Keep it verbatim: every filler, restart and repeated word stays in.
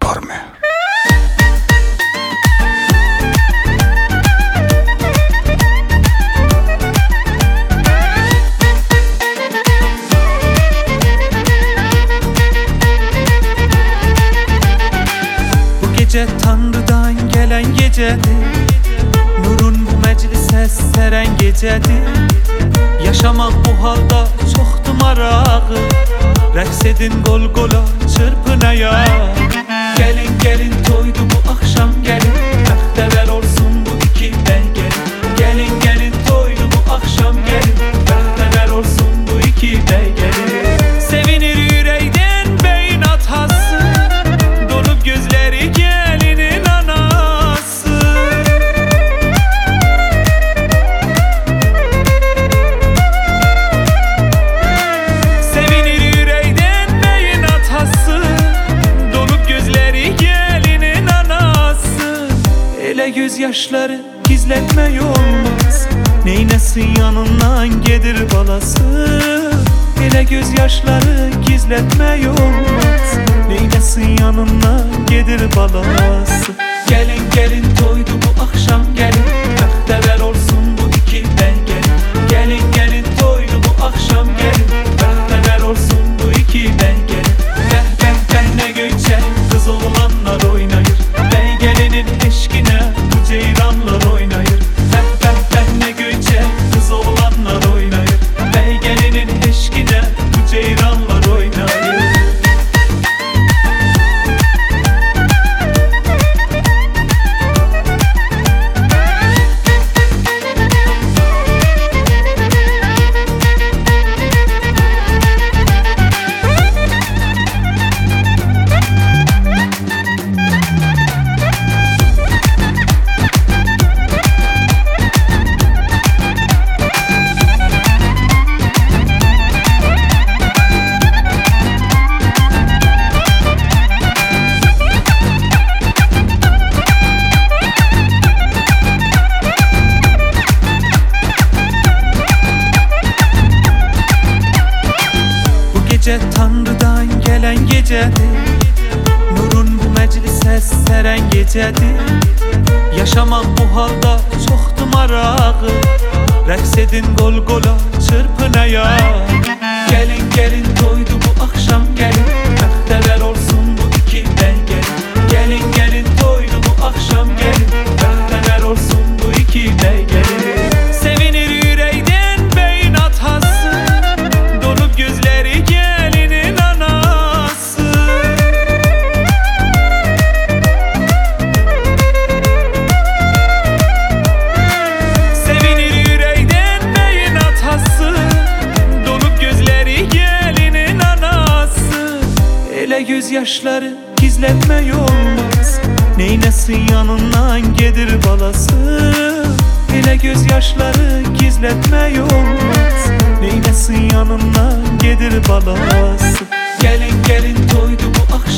Stormy. Bu gece Tanrı'dan gelen gecedir, nurun bu meclise seren gecedir. Yaşamak bu halda çoktu marağı, rəqs edin qol qola çırpın ayağa. Gelin gelin toydu bu akşam gelin, bəxtəvər olsun bu iki bəy gelin. Gelin gelin toydu bu akşam gelin, bəxtəvər olsun bu iki bəy gelin. Sevinir yüreğden beyin atası, dolup gözleri gelinin anası. Sevinir yüreğden beyin atası, dolup gözleri gelinin anası. Ele gözyaşları gizletme olmaz, neynesin yanından gelir balası. Ele gözyaşları gizletme olmaz, neynesin yanından gelir balası. Gelin gelin toydu bu akşam gelin, bəxtəvər olsun bu iki bəy gelin. Gelin gelin toydu bu akşam gelin, bəxtəvər olsun bu iki bəy gelin. Bəh bəh bəh ne göyçək kız oğlanlar oynayır, bəy gelinin eşkine bu ceyranlar oynayır. Bəh bəh bəh ne göyçək kız oğlanlar oynayır, bəy gelinin eşkine bu ceyranlar oynayır. Gece Tanrı'dan gelen gecedir, nurun bu meclise seren gecedir. Yaşamak bu halda çoktu marağı, rəqs edin qol qola çırpın ayağa. Gelin gelin toydu bu akşam gelin, bəxtəvər olsun bu iki bəy gelin. Gelin gelin toydu bu akşam gelin, bəxtəvər olsun bu iki bəy gelin. Sevinir yüreğden beyin atası, dolup gözleri gelinin anası. Sevinir yüreğden beyin atası, dolup gözleri gelinin anası. Ele gözyaşları gizletme olmaz, neynesin yanından gelir balası. Ele gözyaşları gizletme olmaz, neynesin yanından gelir balası. Gelin gelin toydu bu akşam